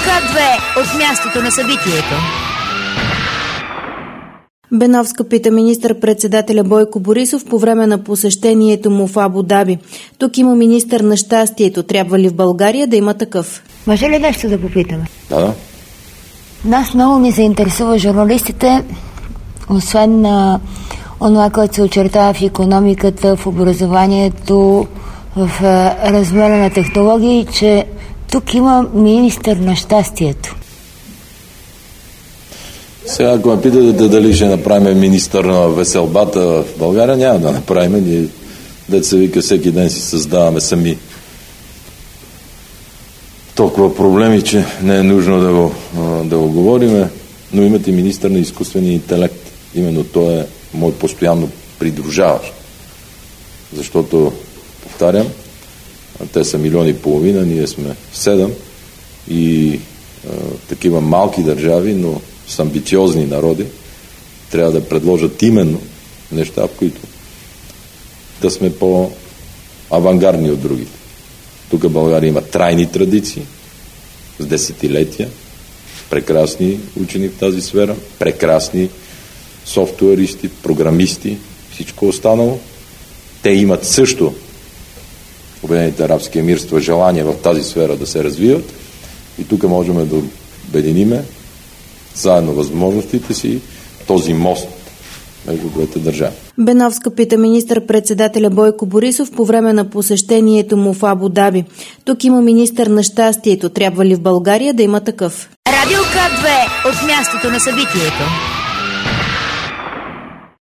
К2 от мястото на събитието. Беновска пита министър-председателя Бойко Борисов по време на посещението му в Абу Даби. Тук има министър на щастието. Трябва ли в България да има такъв? Може ли нещо да попитаме? Да. Нас много ни заинтересува журналистите, освен на онова, което се очертава в икономиката, в образованието, в развоя на технологии, че тук има министър на щастието. Сега, ако ме питате дали ще направим министър на веселбата в България, няма да направим. Ние, дето се вика, всеки ден си създаваме сами толкова проблеми, че не е нужно да го говорим. Но имате министър на изкуствения интелект. Именно той е мой постоянно придружаващ. Защото, повтарям, те са 1,5 милиона, ние сме 7 и такива малки държави, но с амбициозни народи, трябва да предложат именно неща, в които да сме по-авангардни от другите. Тук България има трайни традиции с десетилетия, прекрасни учени в тази сфера, прекрасни софтуеристи, програмисти, всичко останало. Те имат също Обединените арабски емирства желание в тази сфера да се развиват и тук можем да обединиме заедно възможностите си, този мост между двете държави. Беновска пита министър-председателя Бойко Борисов по време на посещението му в Абу Даби. Тук има министър на щастието. Трябва ли в България да има такъв? Радио К2 от мястото на събитието.